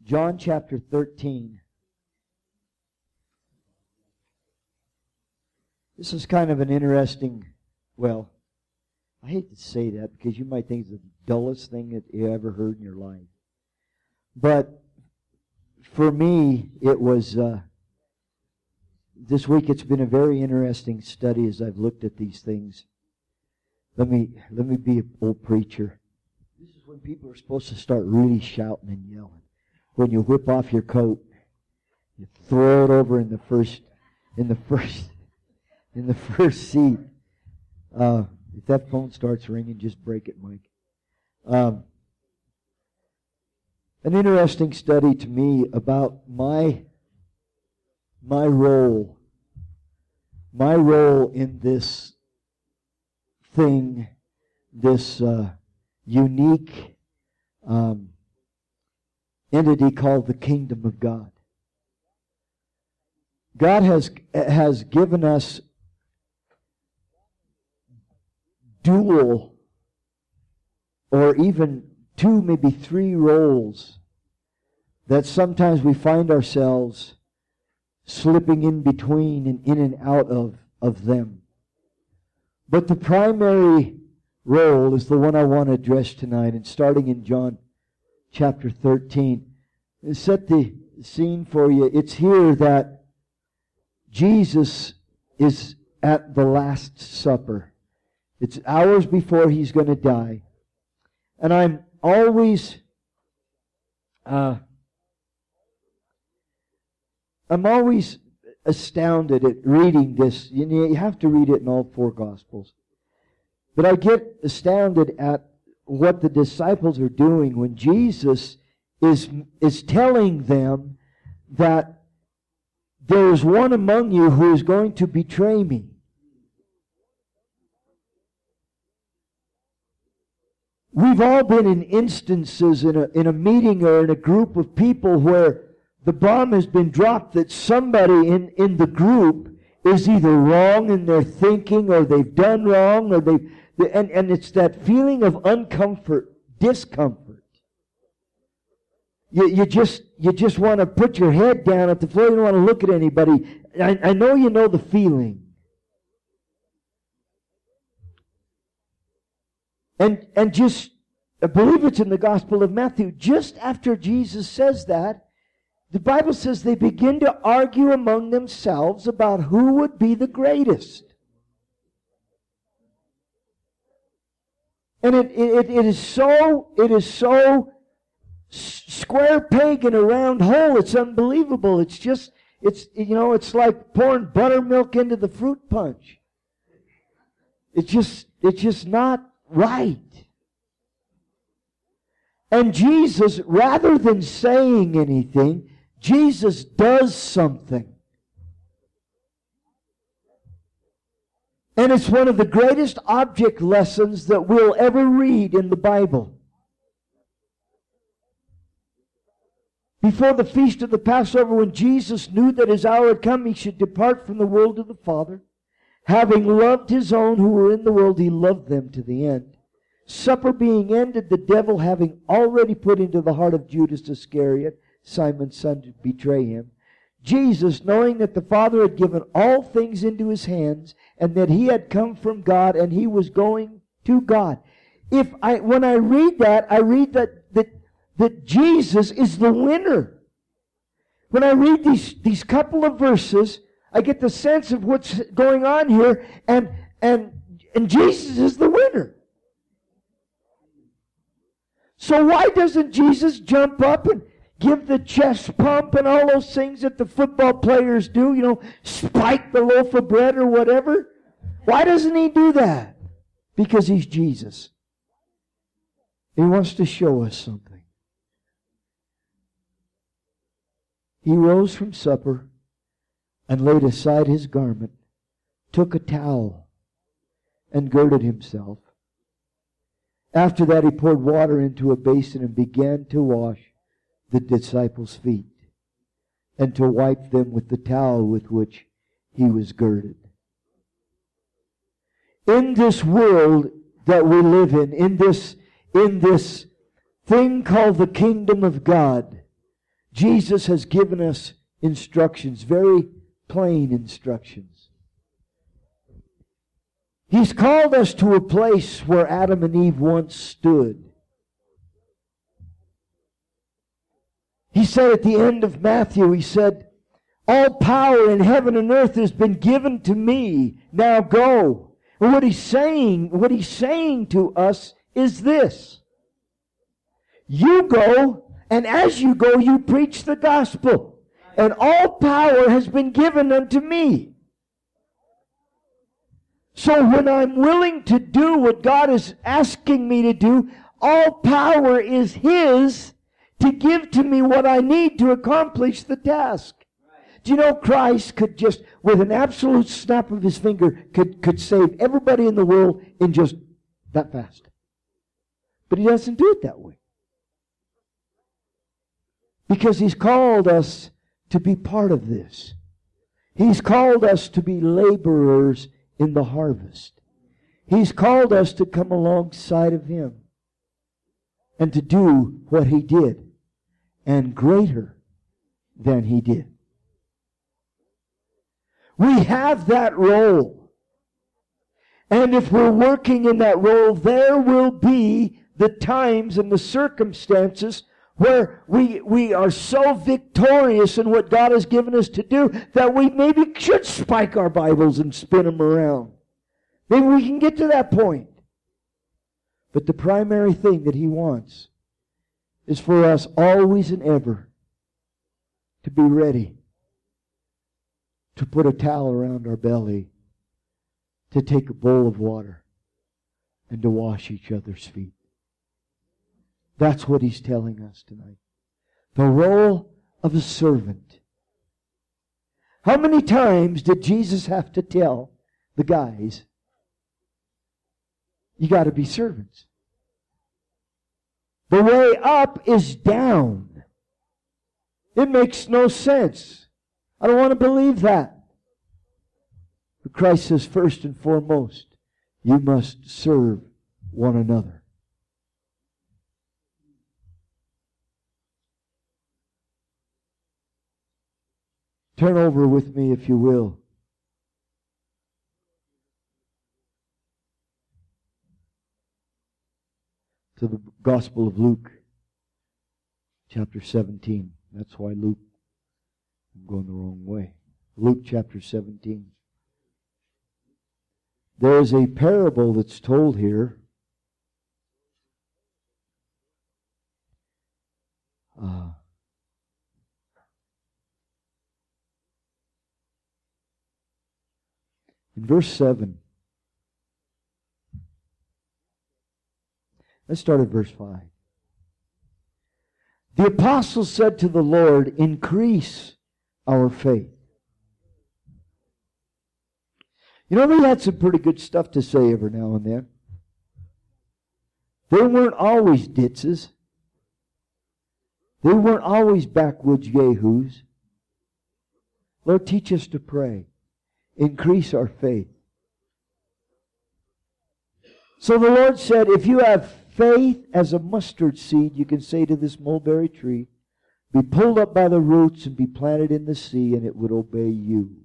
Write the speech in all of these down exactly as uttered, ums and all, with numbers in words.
John chapter thirteen. This is kind of an interesting, well, I hate to say that because you might think it's the dullest thing that you ever heard in your life. But for me, it was, uh, this week it's been a very interesting study as I've looked at these things. Let me, let me be an old preacher. This is when people are supposed to start really shouting and yelling. When you whip off your coat, you throw it over in the first, in the first, in the first seat. Uh, if that phone starts ringing, just break it, Mike. Um, an interesting study to me about my, my role, my role in this thing, this uh, unique um, entity called the kingdom of God. God has has given us dual or even two, maybe three roles that sometimes we find ourselves slipping in between and in and out of, of them. But the primary role is the one I want to address tonight, and starting in John chapter thirteen. Set the scene for you. It's here that Jesus is at the Last Supper. It's hours before He's going to die. And I'm always, uh, I'm always astounded at reading this. You know, you have to read it in all four Gospels. But I get astounded at what the disciples are doing when Jesus is, is telling them that there is one among you who is going to betray me. We've all been in instances in a, in a meeting or in a group of people where the bomb has been dropped that somebody in, in the group is either wrong in their thinking or they've done wrong or they've And, and it's that feeling of uncomfort, discomfort. You, you just you just want to put your head down at the floor. You don't want to look at anybody. I, I know you know the feeling. And and just, I believe it's in the Gospel of Matthew, just after Jesus says that, the Bible says they begin to argue among themselves about who would be the greatest. And it, it, it is so, it is so square peg in a round hole. It's unbelievable. It's just, it's, you know, it's like pouring buttermilk into the fruit punch. It's just, it's just not right. And Jesus, rather than saying anything, Jesus does something. And it's one of the greatest object lessons that we'll ever read in the Bible. Before the feast of the Passover, when Jesus knew that His hour had come, He should depart from the world to the Father. Having loved His own who were in the world, He loved them to the end. Supper being ended, the devil having already put into the heart of Judas Iscariot, Simon's son, to betray Him, Jesus, knowing that the Father had given all things into His hands, and that He had come from God, and He was going to God. If I, when I read that, I read that, that, that Jesus is the winner. When I read these, these couple of verses, I get the sense of what's going on here, and, and, and Jesus is the winner. So why doesn't Jesus jump up and give the chest pump and all those things that the football players do, you know, spike the loaf of bread or whatever? Why doesn't He do that? Because He's Jesus. He wants to show us something. He rose from supper and laid aside His garment, took a towel, and girded Himself. After that, He poured water into a basin and began to wash the disciples' feet, and to wipe them with the towel with which He was girded. In this world that we live in, in this, in this thing called the kingdom of God, Jesus has given us instructions, very plain instructions. He's called us to a place where Adam and Eve once stood. He said at the end of Matthew, He said, all power in heaven and earth has been given to me. Now go. And what He's saying, what He's saying to us is this. You go, and as you go, you preach the gospel. And all power has been given unto me. So when I'm willing to do what God is asking me to do, all power is His to give to me what I need to accomplish the task. Do you know Christ could just, with an absolute snap of His finger, could, could save everybody in the world in just that fast? But He doesn't do it that way. Because He's called us to be part of this. He's called us to be laborers in the harvest. He's called us to come alongside of Him and to do what He did, and greater than He did. We have that role. And if we're working in that role, there will be the times and the circumstances where we, we are so victorious in what God has given us to do that we maybe should spike our Bibles and spin them around. Maybe we can get to that point. But the primary thing that He wants is for us always and ever to be ready to put a towel around our belly, to take a bowl of water, and to wash each other's feet. That's what He's telling us tonight. The role of a servant. How many times did Jesus have to tell the guys, you got to be servants? The way up is down. It makes no sense. I don't want to believe that. But Christ says, first and foremost, you must serve one another. Turn over with me, if you will, to the Gospel of Luke, chapter seventeen. That's why Luke, I'm going the wrong way. Luke chapter seventeen. There is a parable that's told here. Uh, in verse seven. Let's start at verse five. The apostles said to the Lord, increase our faith. You know, they had some pretty good stuff to say every now and then. They weren't always ditzes. They weren't always backwoods yahoos. Lord, teach us to pray. Increase our faith. So the Lord said, if you have faith as a mustard seed, you can say to this mulberry tree, be pulled up by the roots and be planted in the sea, and it would obey you.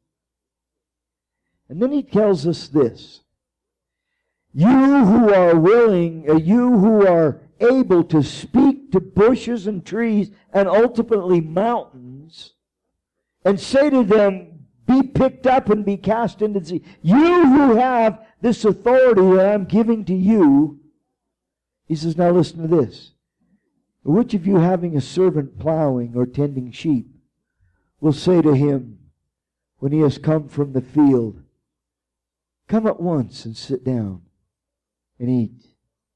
And then He tells us this. You who are willing, uh, you who are able to speak to bushes and trees and ultimately mountains, and say to them, be picked up and be cast into the sea. You who have this authority that I'm giving to you, He says, now listen to this. Which of you having a servant plowing or tending sheep will say to him, when he has come from the field, come at once and sit down and eat?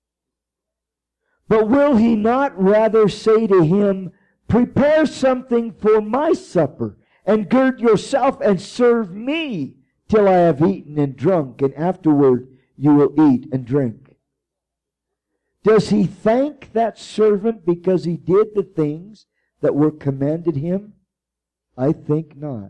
But will he not rather say to him, prepare something for my supper, and gird yourself and serve me till I have eaten and drunk, and afterward you will eat and drink? Does he thank that servant because he did the things that were commanded him? I think not.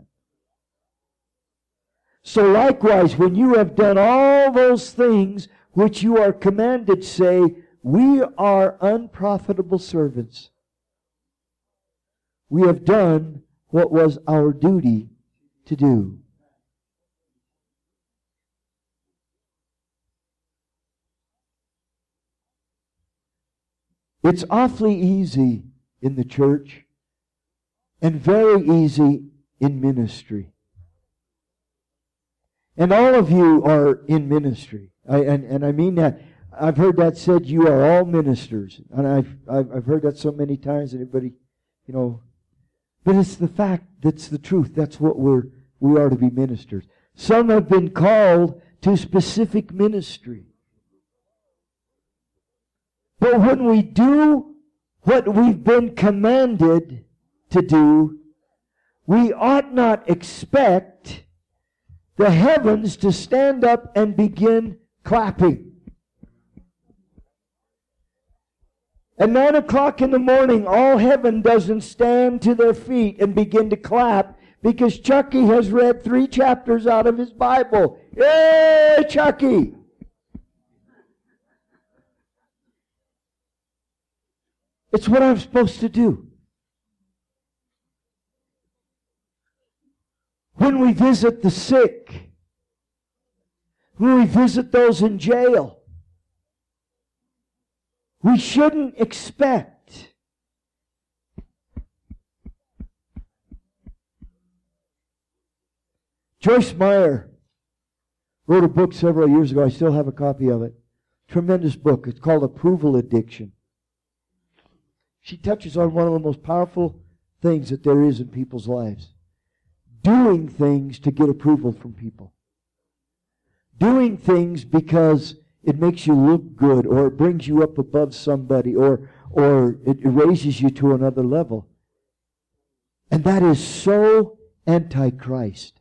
So likewise, when you have done all those things which you are commanded, say, we are unprofitable servants. we have done what was our duty to do. It's awfully easy in the church and very easy in ministry. And all of you are in ministry. I, and, and I mean that. I've heard that said, you are all ministers. And I've, I've, I've heard that so many times, and everybody, you know. But it's the fact, that's the truth. That's what we're, we are to be ministers. Some have been called to specific ministry. But when we do what we've been commanded to do, we ought not expect the heavens to stand up and begin clapping. At nine o'clock in the morning, all heaven doesn't stand to their feet and begin to clap because Chucky has read three chapters out of his Bible. Yay, Chucky! It's what I'm supposed to do. When we visit the sick, when we visit those in jail, we shouldn't expect Joyce Meyer wrote a book several years ago. I still have a copy of it. Tremendous book. It's called Approval Addiction. She touches on one of the most powerful things that there is in people's lives. Doing things to get approval from people. Doing things because it makes you look good, or it brings you up above somebody, or, or it raises you to another level. And that is so anti-Christ.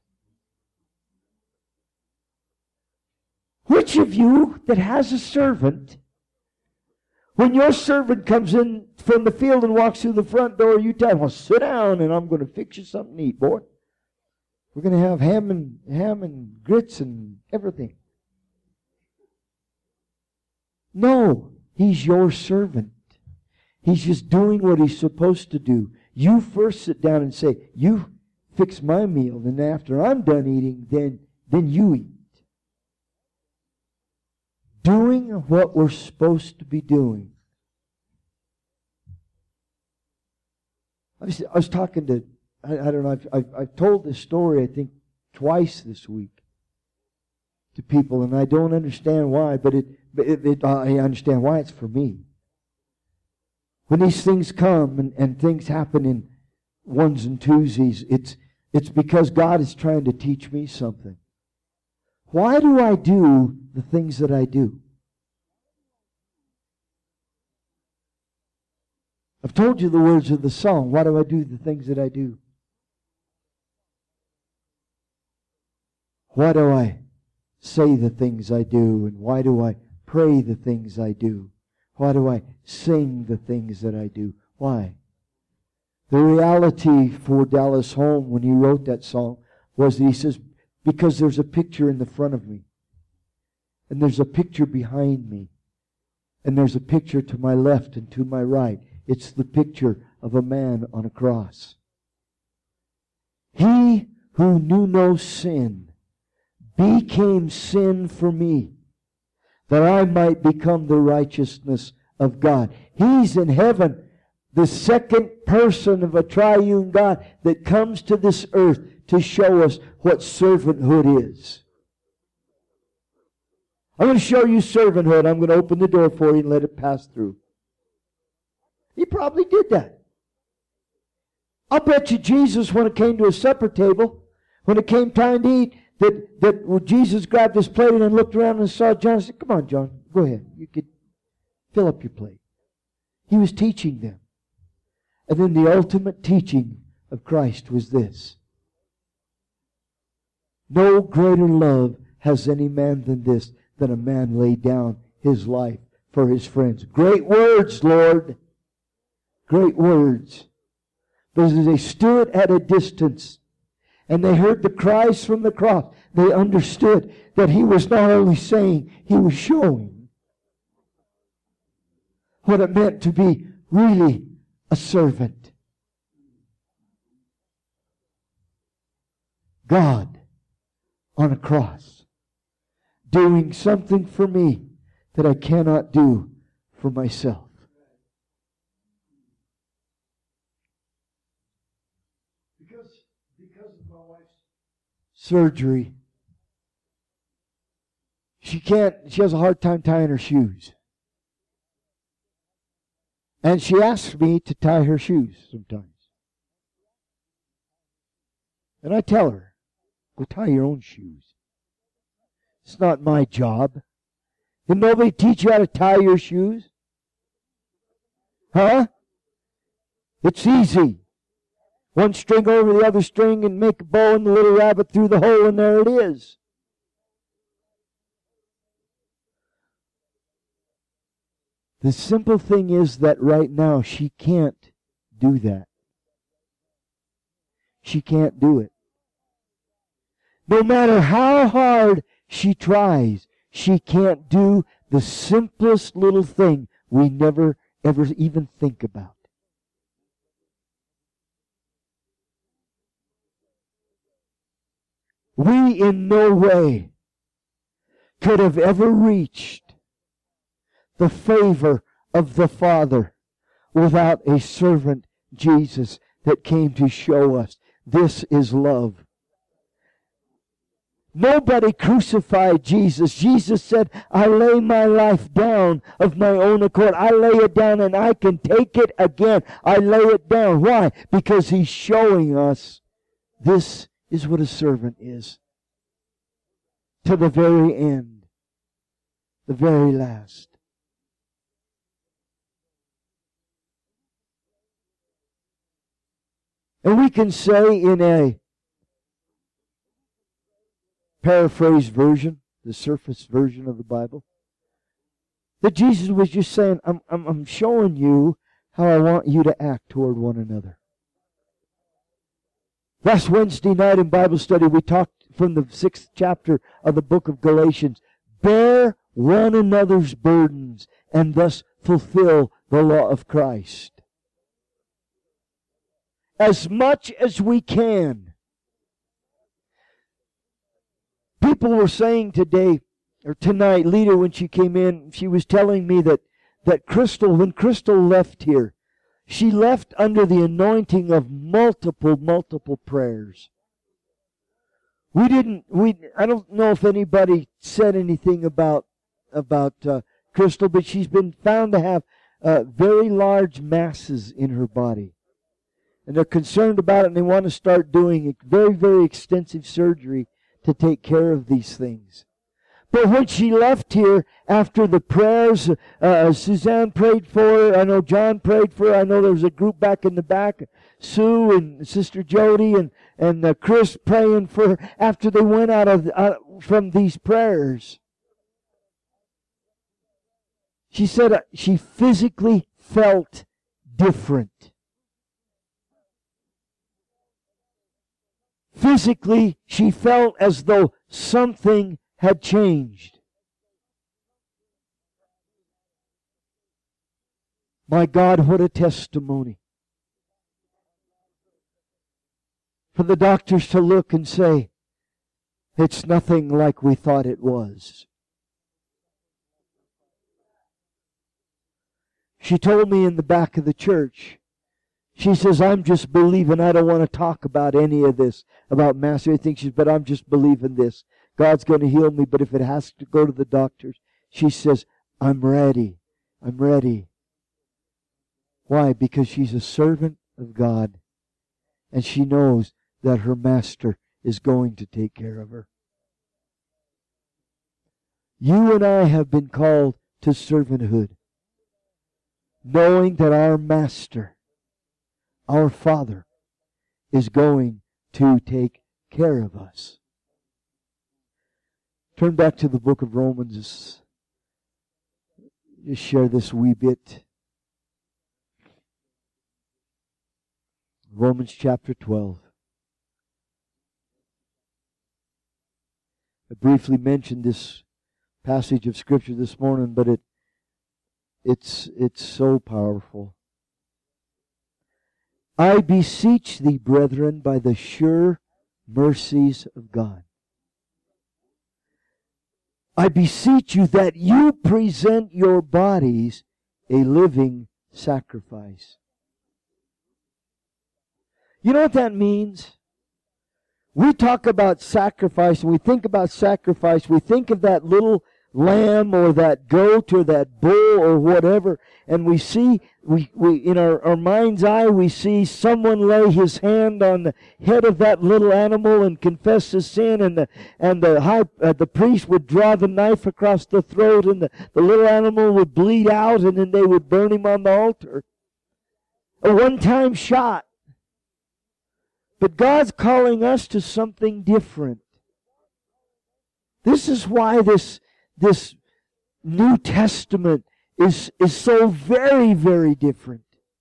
Which of you that has a servant, when your servant comes in from the field and walks through the front door, you tell him, well, sit down and I'm going to fix you something to eat, boy. We're going to have ham and ham and grits and everything. No, he's your servant. He's just doing what he's supposed to do. You first sit down and say, you fix my meal, and after I'm done eating, then, then you eat. Doing what we're supposed to be doing. I was, I was talking to, I, I don't know, I've, I've, I've told this story, I think, twice this week to people, and I don't understand why, but it, it, it I understand why. It's for me. When these things come and, and things happen in ones and twosies, it's, it's because God is trying to teach me something. Why do I do the things that I do? I've told you the words of the song. Why do I do the things that I do? Why do I say the things I do? And why do I pray the things I do? Why do I sing the things that I do? Why? The reality for Dallas Holm when he wrote that song was that he says, because there's a picture in the front of me. And there's a picture behind me. And there's a picture to my left and to my right. It's the picture of a man on a cross. He who knew no sin became sin for me, that I might become the righteousness of God. He's in heaven, the second person of a triune God that comes to this earth to show us what servanthood is. I'm going to show you servanthood. I'm going to open the door for you and let it pass through. He probably did that. I'll bet you Jesus, when it came to a supper table, when it came time to eat, that, that when Jesus grabbed his plate and looked around and saw John and said, come on, John, go ahead. You could fill up your plate. He was teaching them. And then the ultimate teaching of Christ was this. No greater love has any man than this, than a man lay down his life for his friends. Great words, Lord. Great words. But as they stood at a distance and they heard the cries from the cross, they understood that he was not only saying, he was showing what it meant to be really a servant. God on a cross, doing something for me that I cannot do for myself. Because, because of my wife's surgery, she can't, she has a hard time tying her shoes. And she asks me to tie her shoes sometimes. And I tell her, go tie your own shoes. It's not my job. Did nobody teach you how to tie your shoes? Huh? It's easy. One string over the other string and make a bow and the little rabbit through the hole and there it is. The simple thing is that right now she can't do that. She can't do it. No matter how hard she tries, she can't do the simplest little thing we never ever even think about. We in no way could have ever reached the favor of the Father without a servant, Jesus, that came to show us this is love. Nobody crucified Jesus. Jesus said, I lay my life down of my own accord. I lay it down and I can take it again. I lay it down. Why? Because He's showing us this is what a servant is. To the very end. The very last. And we can say in a paraphrased version, the surface version of the Bible, that Jesus was just saying, I'm, I'm, I'm showing you how I want you to act toward one another. Last Wednesday night in Bible study, we talked from the sixth chapter of the book of Galatians. Bear one another's burdens and thus fulfill the law of Christ. As much as we can. People were saying today, or tonight, Lita, when she came in, she was telling me that, that Crystal, when Crystal left here, she left under the anointing of multiple, multiple prayers. We didn't, we, I don't know if anybody said anything about, about uh, Crystal, but she's been found to have uh, very large masses in her body. And they're concerned about it and they want to start doing very, very extensive surgery to take care of these things. But when she left here, after the prayers, uh, Suzanne prayed for her. I know John prayed for her. I know there was a group back in the back, Sue and Sister Jody and, and uh, Chris praying for her. After they went out of uh, from these prayers, she said uh, she physically felt different. Physically, she felt as though something had changed. My God, what a testimony. For the doctors to look and say, it's nothing like we thought it was. She told me in the back of the church, she says, I'm just believing. I don't want to talk about any of this, about mass or anything. She says, but I'm just believing this. God's going to heal me, but if it has to go to the doctors, she says, I'm ready. I'm ready. Why? Because she's a servant of God, and she knows that her master is going to take care of her. You and I have been called to servanthood, knowing that our master, our Father, is going to take care of us. Turn back to the book of Romans. Just share this wee bit. Romans chapter twelve. I briefly mentioned this passage of Scripture this morning, but it it's it's so powerful. I beseech thee, brethren, by the sure mercies of God. I beseech you that you present your bodies a living sacrifice. You know what that means? We talk about sacrifice, and we think about sacrifice, we think of that little lamb or that goat or that bull or whatever, and we see, we, we in our, our mind's eye, we see someone lay his hand on the head of that little animal and confess his sin, and the and the high uh, the priest would draw the knife across the throat, and the, the little animal would bleed out, and then they would burn him on the altar. A one-time shot. But God's calling us to something different. This is why this This New Testament is, is so very, very different.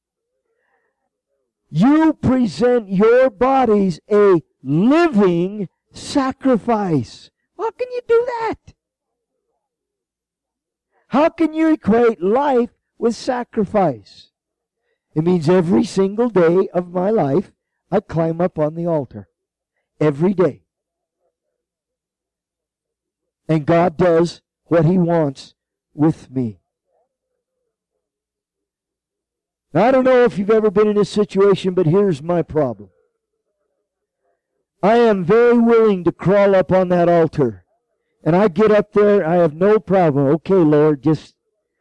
You present your bodies a living sacrifice. How can you do that? How can you equate life with sacrifice? It means every single day of my life, I climb up on the altar. Every day. And God does what He wants with me. Now, I don't know if you've ever been in this situation, but here's my problem. I am very willing to crawl up on that altar. And I get up there, I have no problem. Okay, Lord, just,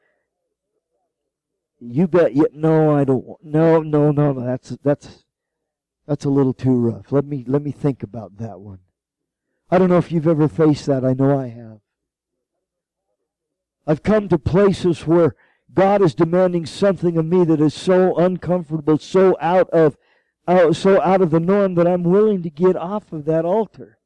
you bet, you, no, I don't, no, no, no, no, that's, that's, that's a little too rough. Let me, let me think about that one. I don't know if you've ever faced that. I know I have. I've come to places where God is demanding something of me that is so uncomfortable, so out of, out, so out of the norm that I'm willing to get off of that altar.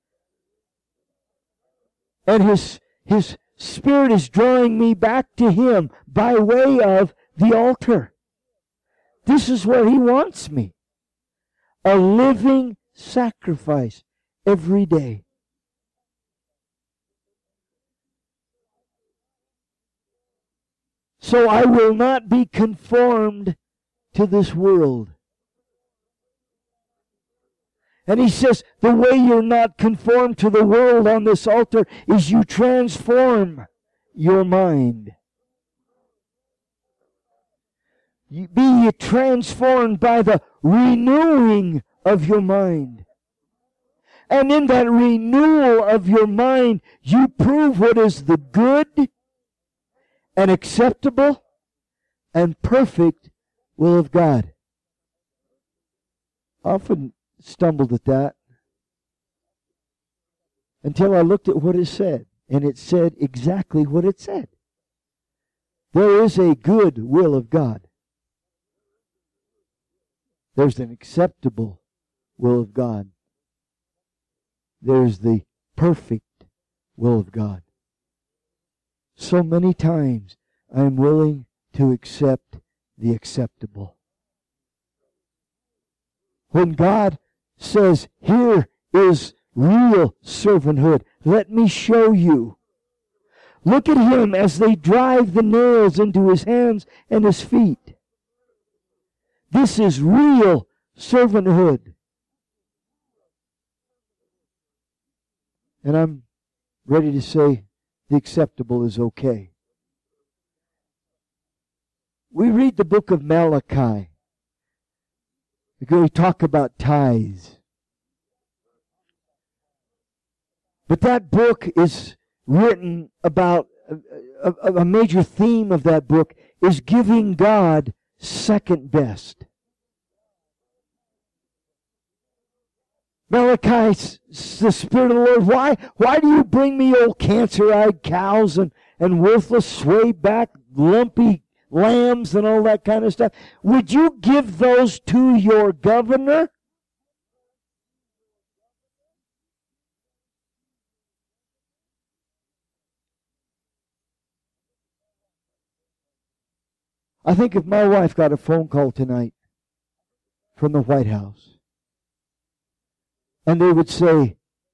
And His, His Spirit is drawing me back to Him by way of the altar. This is where He wants me. A living sacrifice every day. So I will not be conformed to this world. And He says, the way you're not conformed to the world on this altar is you transform your mind. You be transformed by the renewing of your mind. And in that renewal of your mind, you prove what is the good and acceptable and perfect will of God. I often stumbled at that until I looked at what it said, and it said exactly what it said. There is a good will of God. There's an acceptable will of God. There's the perfect will of God. So many times I am willing to accept the acceptable. When God says, here is real servanthood, let me show you. Look at Him as they drive the nails into His hands and His feet. This is real servanthood. And I'm ready to say the acceptable is okay. We read the book of Malachi. We talk about tithes. But that book is written about, a, a, a major theme of that book is giving God second best. Malachi, the Spirit of the Lord, why, why do you bring me old cancer-eyed cows and, and worthless sway-back lumpy lambs and all that kind of stuff? Would you give those to your governor? I think if my wife got a phone call tonight from the White House, and they would say,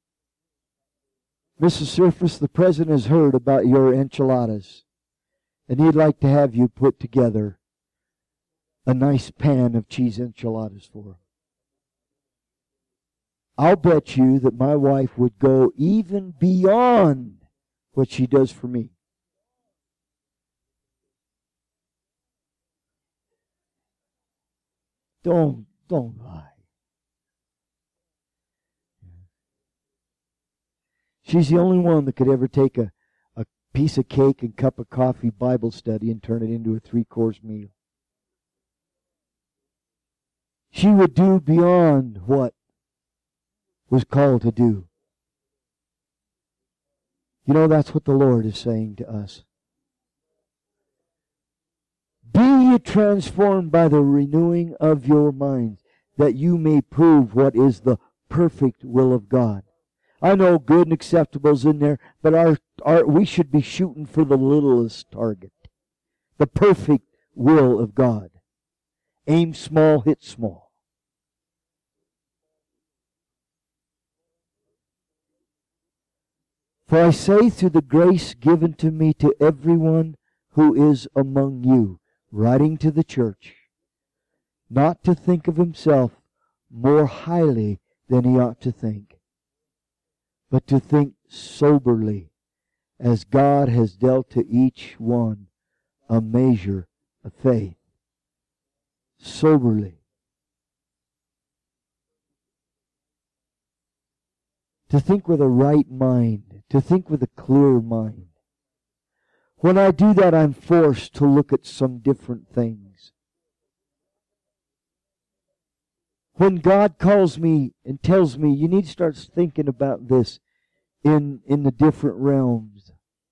Missus Surface, the President has heard about your enchiladas, and he'd like to have you put together a nice pan of cheese enchiladas for him. I'll bet you that my wife would go even beyond what she does for me. Don't, don't lie. She's the only one that could ever take a, a piece of cake and cup of coffee Bible study and turn it into a three-course meal. She would do beyond what was called to do. You know, that's what the Lord is saying to us. Be ye transformed by the renewing of your minds, that you may prove what is the perfect will of God. I know good and acceptable is in there, but our, our we should be shooting for the littlest target. The perfect will of God. Aim small, hit small. For I say through the grace given to me to everyone who is among you, writing to the church, not to think of himself more highly than he ought to think, but to think soberly, as God has dealt to each one a measure of faith. Soberly. To think with a right mind, to think with a clear mind. When I do that, I'm forced to look at some different things. When God calls me and tells me, you need to start thinking about this in, in the different realms.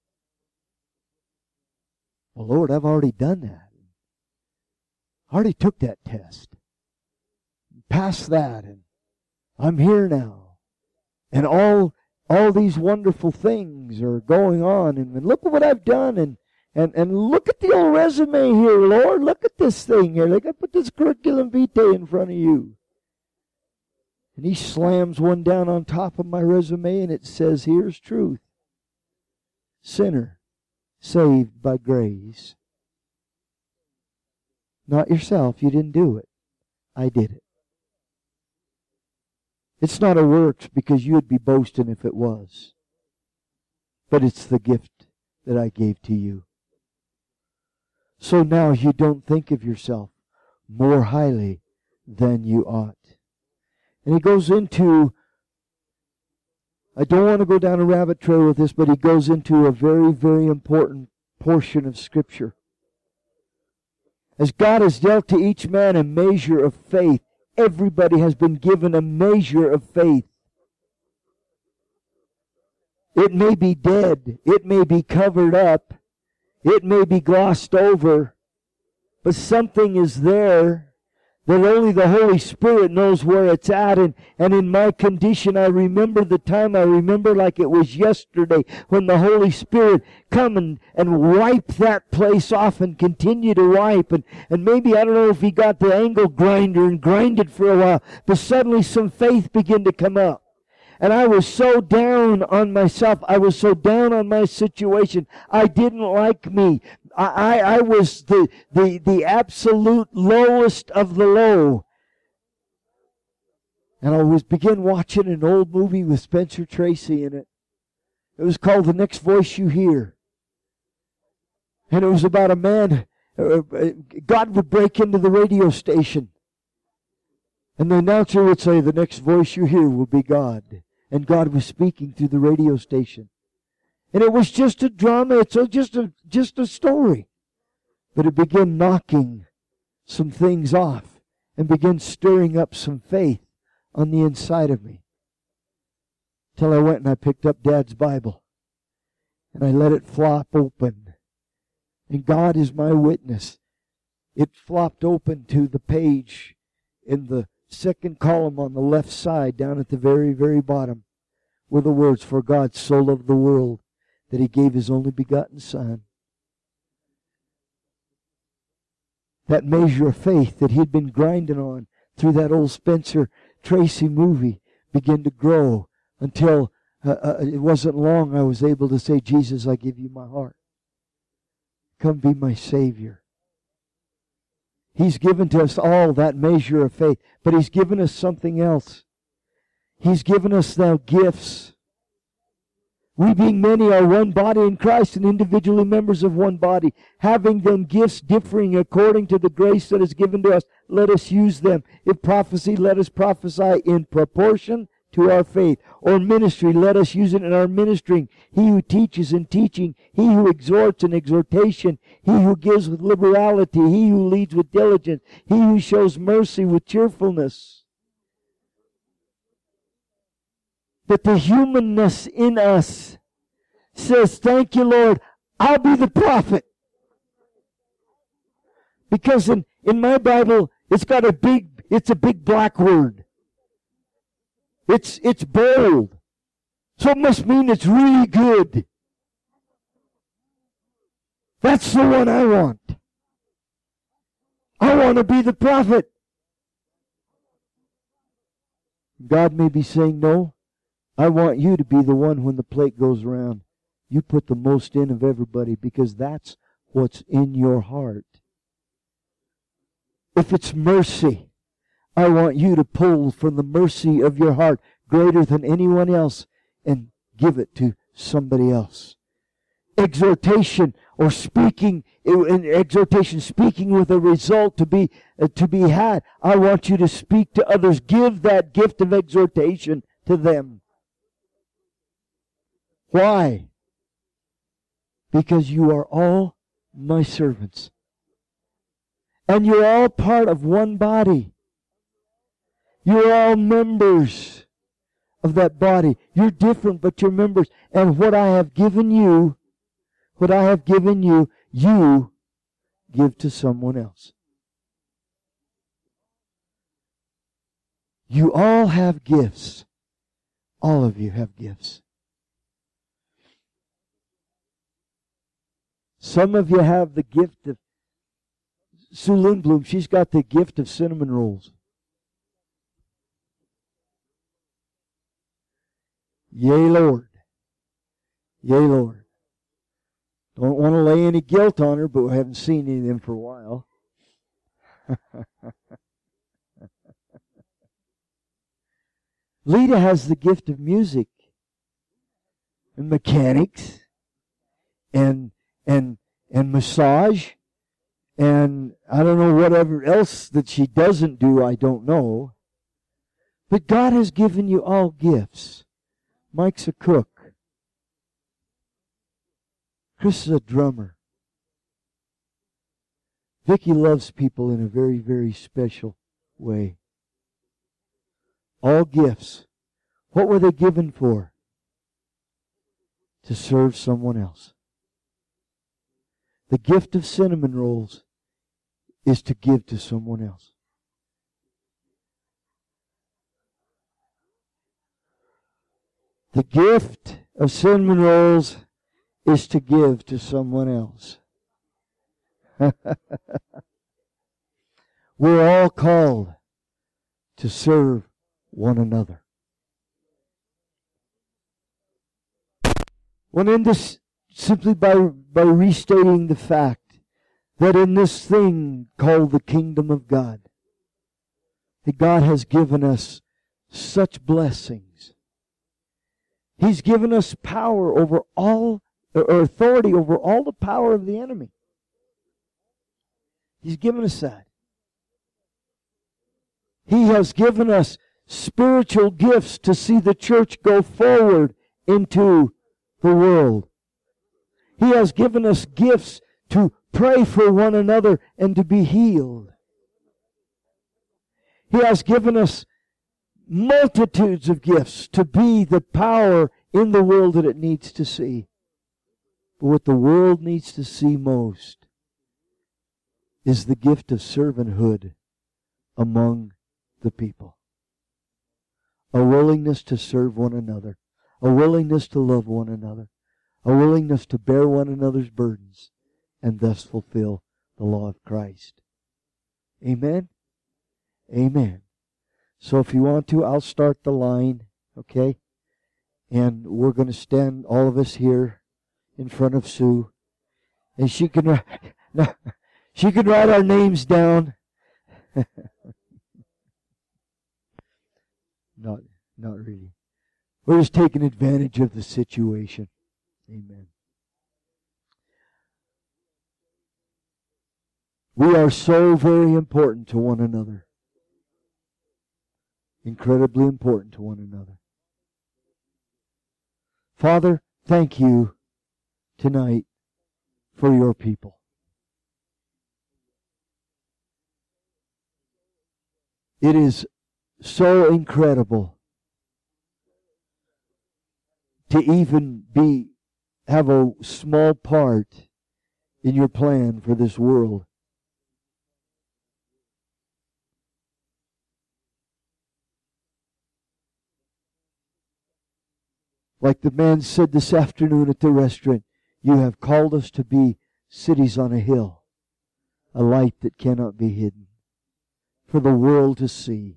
Well, Lord, I've already done that. I already took that test. Passed that, and I'm here now. And all all these wonderful things are going on, and, and look at what I've done, and, and, and look at the old resume here, Lord. Look at this thing here. Look, I put this curriculum vitae in front of you. And he slams one down on top of my resume, and it says, here's truth. Sinner, saved by grace. Not yourself. You didn't do it. I did it. It's not a works because you would be boasting if it was. But it's the gift that I gave to you. So now you don't think of yourself more highly than you ought. And he goes into, I don't want to go down a rabbit trail with this, but he goes into a very, very important portion of Scripture. As God has dealt to each man a measure of faith, everybody has been given a measure of faith. It may be dead. It may be covered up. It may be glossed over. But something is there that only the Holy Spirit knows where it's at. And, and in my condition, I remember the time, I remember like it was yesterday, when the Holy Spirit come and, and wipe that place off and continue to wipe. And, and maybe, I don't know if he got the angle grinder and grinded for a while, but suddenly some faith began to come up. And I was so down on myself. I was so down on my situation. I didn't like me. I, I, I was the, the, the absolute lowest of the low. And I was begin watching an old movie with Spencer Tracy in it. It was called The Next Voice You Hear. And it was about a man, uh, God would break into the radio station. And the announcer would say, the next voice you hear will be God. And God was speaking through the radio station. And it was just a drama. It's just a, just a story. But it began knocking some things off and began stirring up some faith on the inside of me. Till I went and I picked up Dad's Bible. And I let it flop open. And God is my witness. It flopped open to the page in the second column on the left side, down at the very, very bottom, were the words, for God so loved the world that he gave his only begotten Son. That measure of faith that he'd been grinding on through that old Spencer Tracy movie began to grow until uh, uh, it wasn't long I was able to say, Jesus, I give you my heart. Come be my Savior. He's given to us all that measure of faith, but he's given us something else. He's given us now gifts. We being many are one body in Christ and individually members of one body. Having then gifts differing according to the grace that is given to us, let us use them. If prophecy, let us prophesy in proportion to our faith. Or ministry, let us use it in our ministering. He who teaches in teaching, he who exhorts in exhortation, he who gives with liberality, he who leads with diligence, he who shows mercy with cheerfulness. That the humanness in us says, thank you, Lord, I'll be the prophet. Because in, in my Bible, it's got a big, it's a big black word. It's, it's bold. So it must mean it's really good. That's the one I want. I want to be the prophet. God may be saying, no, I want you to be the one when the plate goes around. You put the most in of everybody because that's what's in your heart. If it's mercy, I want you to pull from the mercy of your heart greater than anyone else and give it to somebody else. Exhortation or speaking, in exhortation, speaking with a result to be uh, to be had. I want you to speak to others. Give that gift of exhortation to them. Why? Because you are all my servants. And you're all part of one body. You're all members of that body. You're different, but you're members. And what I have given you, what I have given you, you give to someone else. You all have gifts. All of you have gifts. Some of you have the gift of Sue Lindblom. She's got the gift of cinnamon rolls. Yea, Lord. Yea, Lord. Don't want to lay any guilt on her, but we haven't seen any of them for a while. Lita has the gift of music and mechanics and and and massage, and I don't know whatever else that she doesn't do, I don't know. But God has given you all gifts. Mike's a cook. Chris is a drummer. Vicki loves people in a very, very special way. All gifts. What were they given for? To serve someone else. The gift of cinnamon rolls is to give to someone else. The gift of cinnamon rolls is to give to someone else. We're all called to serve one another. Well, in this, simply by, by restating the fact that in this thing called the kingdom of God, that God has given us such blessings. He's given us power over all, or authority over all the power of the enemy. He's given us that. He has given us spiritual gifts to see the church go forward into the world. He has given us gifts to pray for one another and to be healed. He has given us multitudes of gifts to be the power in the world that it needs to see. But what the world needs to see most is the gift of servanthood among the people. A willingness to serve one another. A willingness to love one another. A willingness to bear one another's burdens and thus fulfill the law of Christ. Amen? Amen. So if you want to, I'll start the line, okay? And we're going to stand, all of us here, in front of Sue. And she can write, no, she can write our names down. Not, Not really. We're just taking advantage of the situation. Amen. We are so very important to one another. Incredibly important to one another. Father, thank you tonight for your people. It is so incredible to even be have a small part in your plan for this world. Like the man said this afternoon at the restaurant, you have called us to be cities on a hill, a light that cannot be hidden, for the world to see.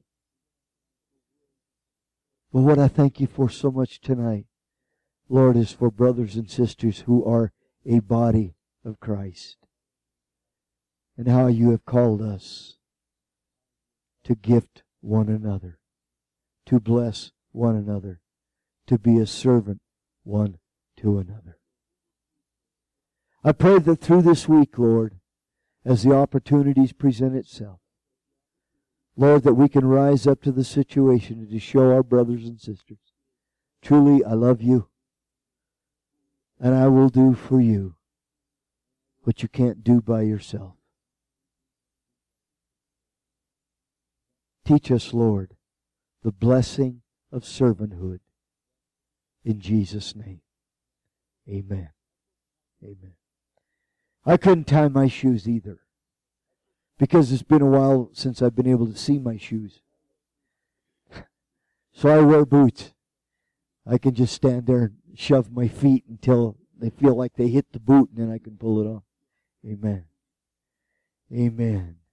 But what I thank you for so much tonight, Lord, is for brothers and sisters who are a body of Christ, and how you have called us to gift one another, to bless one another, to be a servant one to another. I pray that through this week, Lord, as the opportunities present itself, Lord, that we can rise up to the situation and to show our brothers and sisters, truly I love you, and I will do for you what you can't do by yourself. Teach us, Lord, the blessing of servanthood. In Jesus' name, amen. Amen. I couldn't tie my shoes either, because it's been a while since I've been able to see my shoes. So I wear boots. I can just stand there and shove my feet until they feel like they hit the boot, and then I can pull it off. Amen. Amen.